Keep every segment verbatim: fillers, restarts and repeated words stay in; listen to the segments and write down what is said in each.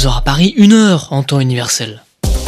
vingt-deux heures à Paris, une heure en temps universel.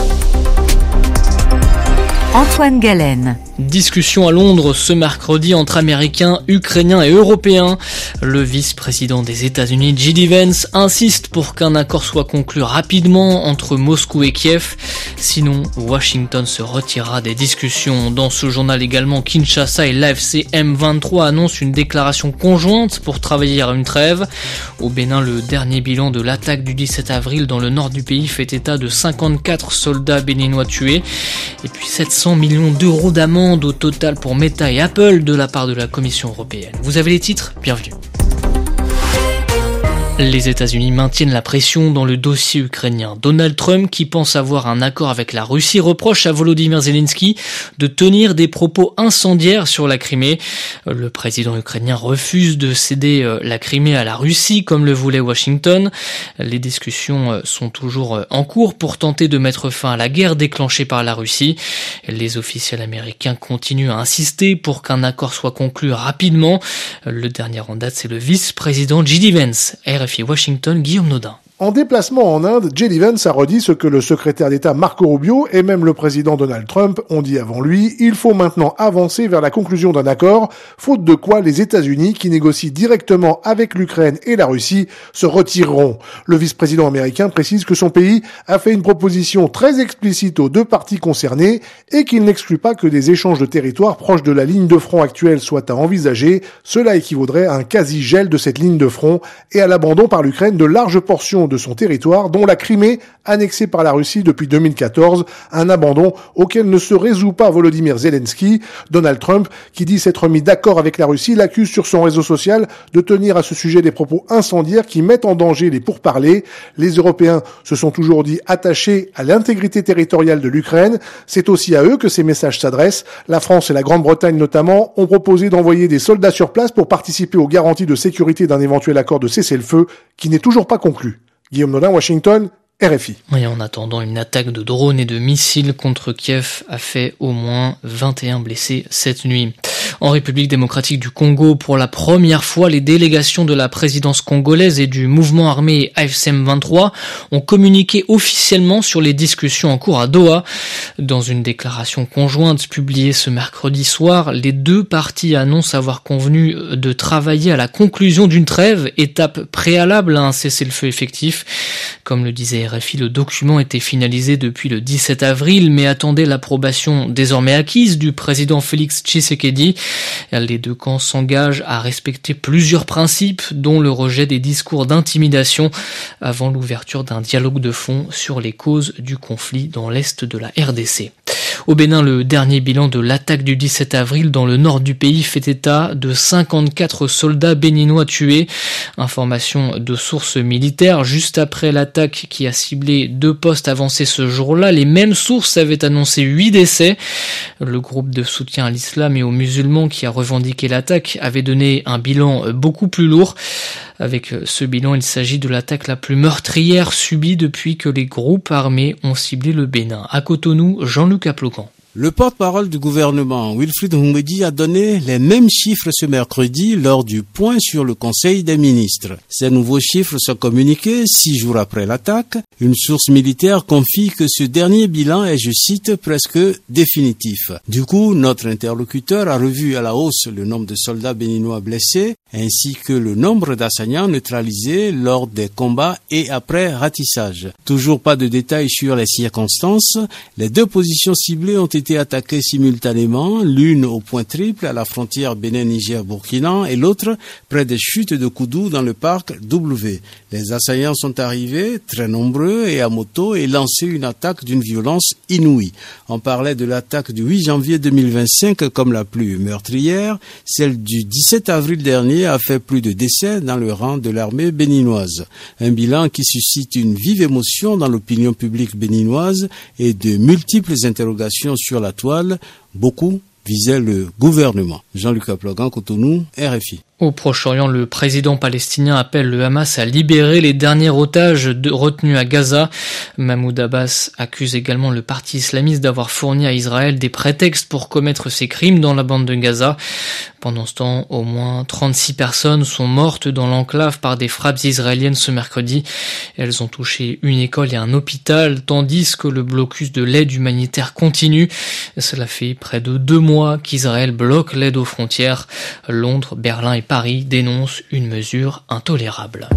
Antoine Galen. Discussion à Londres ce mercredi entre Américains, Ukrainiens et Européens. Le vice-président des États-Unis, J D Vance, insiste pour qu'un accord soit conclu rapidement entre Moscou et Kiev. Sinon, Washington se retirera des discussions. Dans ce journal également, Kinshasa et l'A F C M vingt-trois annoncent une déclaration conjointe pour travailler à une trêve. Au Bénin, le dernier bilan de l'attaque du dix-sept avril dans le nord du pays fait état de cinquante-quatre soldats béninois tués. Et puis sept cents millions d'euros d'amende au total pour Meta et Apple de la part de la Commission européenne. Vous avez les titres ? Bienvenue. Les États-Unis maintiennent la pression dans le dossier ukrainien. Donald Trump, qui pense avoir un accord avec la Russie, reproche à Volodymyr Zelensky de tenir des propos incendiaires sur la Crimée. Le président ukrainien refuse de céder la Crimée à la Russie, comme le voulait Washington. Les discussions sont toujours en cours pour tenter de mettre fin à la guerre déclenchée par la Russie. Les officiels américains continuent à insister pour qu'un accord soit conclu rapidement. Le dernier en date, c'est le vice-président J D Vance. R F I Washington, Guillaume Naudin. En déplacement en Inde, J D Vance a redit ce que le secrétaire d'État Marco Rubio et même le président Donald Trump ont dit avant lui. Il faut maintenant avancer vers la conclusion d'un accord, faute de quoi les États-Unis, qui négocient directement avec l'Ukraine et la Russie, se retireront. Le vice-président américain précise que son pays a fait une proposition très explicite aux deux parties concernées et qu'il n'exclut pas que des échanges de territoires proches de la ligne de front actuelle soient à envisager. Cela équivaudrait à un quasi-gel de cette ligne de front et à l'abandon par l'Ukraine de larges portions de son territoire, dont la Crimée, annexée par la Russie depuis deux mille quatorze, un abandon auquel ne se résout pas Volodymyr Zelensky. Donald Trump, qui dit s'être mis d'accord avec la Russie, l'accuse sur son réseau social de tenir à ce sujet des propos incendiaires qui mettent en danger les pourparlers. Les Européens se sont toujours dit attachés à l'intégrité territoriale de l'Ukraine. C'est aussi à eux que ces messages s'adressent. La France et la Grande-Bretagne notamment ont proposé d'envoyer des soldats sur place pour participer aux garanties de sécurité d'un éventuel accord de cessez-le-feu qui n'est toujours pas conclu. Guillaume Naudin, Washington, R F I. Et en attendant, une attaque de drones et de missiles contre Kiev a fait au moins vingt et un blessés cette nuit. En République démocratique du Congo, pour la première fois, les délégations de la présidence congolaise et du mouvement armé A F C M vingt-trois ont communiqué officiellement sur les discussions en cours à Doha. Dans une déclaration conjointe publiée ce mercredi soir, les deux parties annoncent avoir convenu de travailler à la conclusion d'une trêve, étape préalable à un cessez-le-feu effectif. Comme le disait R F I, le document était finalisé depuis le dix-sept avril, mais attendait l'approbation désormais acquise du président Félix Tshisekedi. Les deux camps s'engagent à respecter plusieurs principes, dont le rejet des discours d'intimidation, avant l'ouverture d'un dialogue de fond sur les causes du conflit dans l'est de la R D C. Au Bénin, le dernier bilan de l'attaque du dix-sept avril dans le nord du pays fait état de cinquante-quatre soldats béninois tués. Information de sources militaires. Juste après l'attaque qui a ciblé deux postes avancés ce jour-là, les mêmes sources avaient annoncé huit décès. Le groupe de soutien à l'islam et aux musulmans qui a revendiqué l'attaque avait donné un bilan beaucoup plus lourd. Avec ce bilan, il s'agit de l'attaque la plus meurtrière subie depuis que les groupes armés ont ciblé le Bénin. À Cotonou, Jean-Luc Aplocan. Le porte-parole du gouvernement, Wilfried Humwedi, a donné les mêmes chiffres ce mercredi lors du point sur le Conseil des ministres. Ces nouveaux chiffres sont communiqués six jours après l'attaque. Une source militaire confie que ce dernier bilan est, je cite, presque définitif. Du coup, notre interlocuteur a revu à la hausse le nombre de soldats béninois blessés, ainsi que le nombre d'assaillants neutralisés lors des combats et après ratissage. Toujours pas de détails sur les circonstances. Les deux positions ciblées ont été attaquées simultanément, l'une au point triple à la frontière Bénin-Niger-Burkina et l'autre près des chutes de Koudou dans le parc W. Les assaillants sont arrivés, très nombreux et à moto, et lancé une attaque d'une violence inouïe. On parlait de l'attaque du huit janvier deux mille vingt-cinq comme la plus meurtrière. Celle du dix-sept avril dernier a fait plus de décès dans le rang de l'armée béninoise. Un bilan qui suscite une vive émotion dans l'opinion publique béninoise et de multiples interrogations sur la toile. Beaucoup visaient le gouvernement. Jean-Luc Aplogan, Cotonou, R F I. Au Proche-Orient, le président palestinien appelle le Hamas à libérer les derniers otages de, retenus à Gaza. Mahmoud Abbas accuse également le parti islamiste d'avoir fourni à Israël des prétextes pour commettre ces crimes dans la bande de Gaza. Pendant ce temps, au moins trente-six personnes sont mortes dans l'enclave par des frappes israéliennes ce mercredi. Elles ont touché une école et un hôpital, tandis que le blocus de l'aide humanitaire continue. Cela fait près de deux mois qu'Israël bloque l'aide aux frontières. Londres, Berlin et Paris dénonce une mesure intolérable.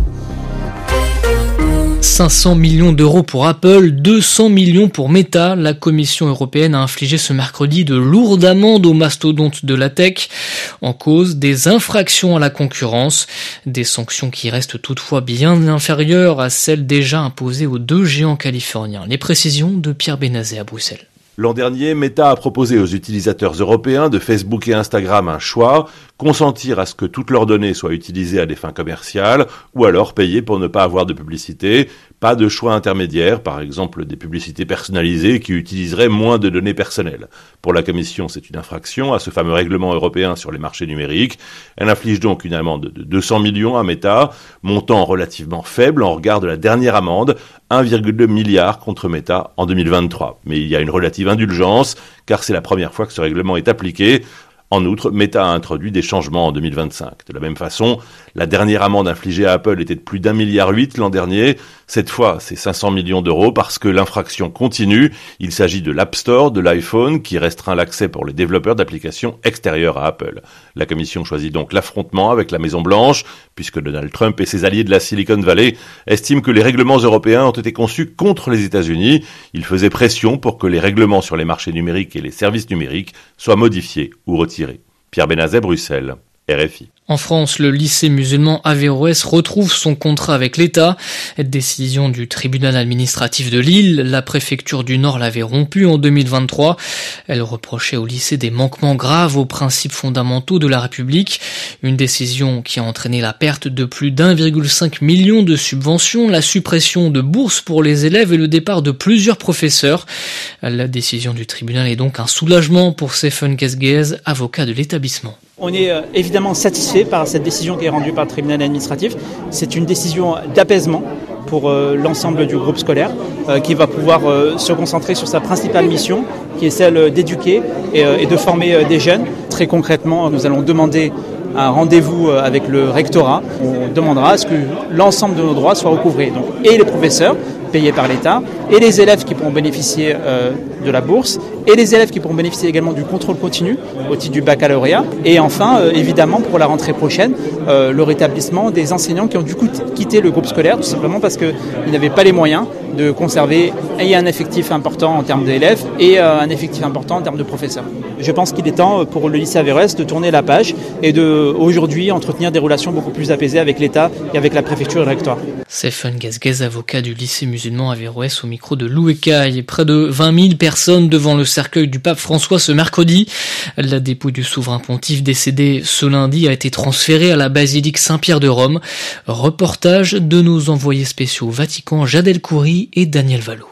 cinq cents millions d'euros pour Apple, deux cents millions pour Meta. La Commission européenne a infligé ce mercredi de lourdes amendes aux mastodontes de la tech. En cause, des infractions à la concurrence. Des sanctions qui restent toutefois bien inférieures à celles déjà imposées aux deux géants californiens. Les précisions de Pierre Benazet à Bruxelles. L'an dernier, Meta a proposé aux utilisateurs européens de Facebook et Instagram un choix, consentir à ce que toutes leurs données soient utilisées à des fins commerciales, ou alors payer pour ne pas avoir de publicité. Pas de choix intermédiaire, par exemple des publicités personnalisées qui utiliseraient moins de données personnelles. Pour la Commission, c'est une infraction à ce fameux règlement européen sur les marchés numériques. Elle inflige donc une amende de deux cents millions à Meta, montant relativement faible en regard de la dernière amende, un virgule deux milliard contre Meta en deux mille vingt-trois. Mais il y a une relative indulgence, car c'est la première fois que ce règlement est appliqué. En outre, Meta a introduit des changements en deux mille vingt-cinq. De la même façon, la dernière amende infligée à Apple était de plus d'un milliard huit l'an dernier. Cette fois, c'est cinq cents millions d'euros parce que l'infraction continue. Il s'agit de l'App Store de l'iPhone qui restreint l'accès pour les développeurs d'applications extérieures à Apple. La Commission choisit donc l'affrontement avec la Maison-Blanche, puisque Donald Trump et ses alliés de la Silicon Valley estiment que les règlements européens ont été conçus contre les États-Unis. Ils faisaient pression pour que les règlements sur les marchés numériques et les services numériques soient modifiés ou retirés. Pierre Benazet, Bruxelles, R F I. En France, le lycée musulman Averroès retrouve son contrat avec l'État. Décision du tribunal administratif de Lille. La préfecture du Nord l'avait rompu en deux mille vingt-trois. Elle reprochait au lycée des manquements graves aux principes fondamentaux de la République. Une décision qui a entraîné la perte de plus d'un virgule cinq million de subventions, la suppression de bourses pour les élèves et le départ de plusieurs professeurs. La décision du tribunal est donc un soulagement pour Stephen Kesguez, avocat de l'établissement. On est évidemment satisfait par cette décision qui est rendue par le tribunal administratif. C'est une décision d'apaisement pour euh, l'ensemble du groupe scolaire euh, qui va pouvoir euh, se concentrer sur sa principale mission, qui est celle d'éduquer et, euh, et de former euh, des jeunes. Très concrètement, nous allons demander un rendez-vous avec le rectorat. On demandera à ce que l'ensemble de nos droits soient recouvrés. Donc, et les professeurs payés par l'État, et les élèves qui pourront bénéficier euh, de la bourse, et les élèves qui pourront bénéficier également du contrôle continu au titre du baccalauréat, et enfin, euh, évidemment, pour la rentrée prochaine, euh, le rétablissement des enseignants qui ont du coup quitté le groupe scolaire, tout simplement parce qu'ils n'avaient pas les moyens de conserver et un effectif important en termes d'élèves et euh, un effectif important en termes de professeurs. Je pense qu'il est temps pour le lycée Averroès de tourner la page et de, aujourd'hui, entretenir des relations beaucoup plus apaisées avec l'État et avec la préfecture et le rectorat. Stephen Kesguez, avocat du lycée musulman Averroès, au micro de Lou Ecaille. Près de vingt mille personnes devant le cercueil du pape François ce mercredi. La dépouille du souverain pontife décédé ce lundi a été transférée à la basilique Saint-Pierre de Rome. Reportage de nos envoyés spéciaux au Vatican, Jadel Khoury et Daniel Vallot.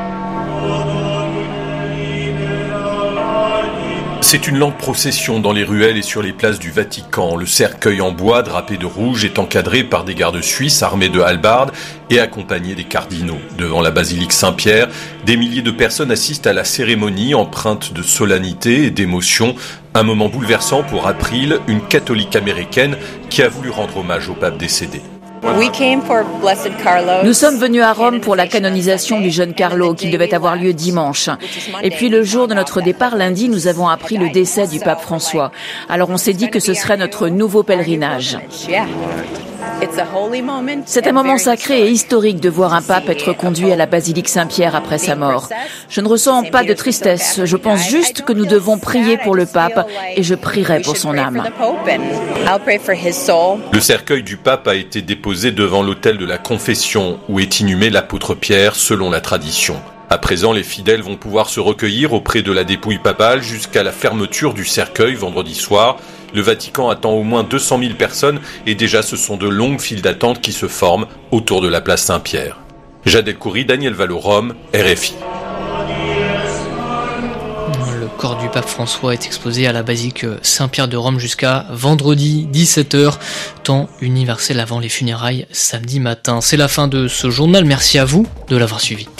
C'est une lente procession dans les ruelles et sur les places du Vatican. Le cercueil en bois, drapé de rouge, est encadré par des gardes suisses armés de hallebardes et accompagné des cardinaux. Devant la basilique Saint-Pierre, des milliers de personnes assistent à la cérémonie empreinte de solennité et d'émotion. Un moment bouleversant pour April, une catholique américaine qui a voulu rendre hommage au pape décédé. Nous sommes venus à Rome pour la canonisation du jeune Carlo qui devait avoir lieu dimanche. Et puis le jour de notre départ, lundi, nous avons appris le décès du pape François. Alors on s'est dit que ce serait notre nouveau pèlerinage. C'est un moment sacré et historique de voir un pape être conduit à la basilique Saint-Pierre après sa mort. Je ne ressens pas de tristesse, je pense juste que nous devons prier pour le pape et je prierai pour son âme. Le cercueil du pape a été déposé devant l'autel de la Confession où est inhumé l'apôtre Pierre selon la tradition. À présent, les fidèles vont pouvoir se recueillir auprès de la dépouille papale jusqu'à la fermeture du cercueil vendredi soir. Le Vatican attend au moins deux cent mille personnes et déjà ce sont de longues files d'attente qui se forment autour de la place Saint-Pierre. Jadel Khoury, Daniel Vallot, Rome, R F I. Le corps du pape François est exposé à la basilique Saint-Pierre de Rome jusqu'à vendredi dix-sept heures, temps universel avant les funérailles samedi matin. C'est la fin de ce journal. Merci à vous de l'avoir suivi.